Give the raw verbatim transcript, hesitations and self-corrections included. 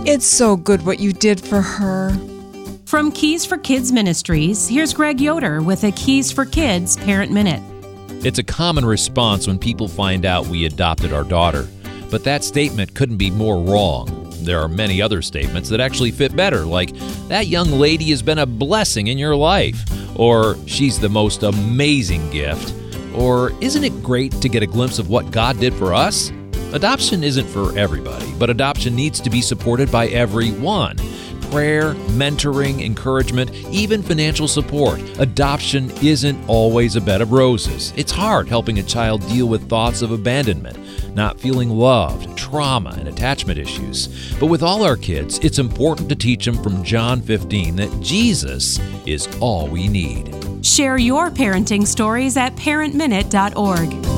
It's so good what you did for her. From Keys for Kids Ministries, here's Greg Yoder with a Keys for Kids Parent Minute. It's a common response when people find out we adopted our daughter, but that statement couldn't be more wrong. There are many other statements that actually fit better, like, that young lady has been a blessing in your life, or she's the most amazing gift, or isn't it great to get a glimpse of what God did for us? Adoption isn't for everybody, but adoption needs to be supported by everyone. Prayer, mentoring, encouragement, even financial support. Adoption isn't always a bed of roses. It's hard helping a child deal with thoughts of abandonment, not feeling loved, trauma, and attachment issues. But with all our kids, it's important to teach them from John fifteen that Jesus is all we need. Share your parenting stories at parent minute dot org.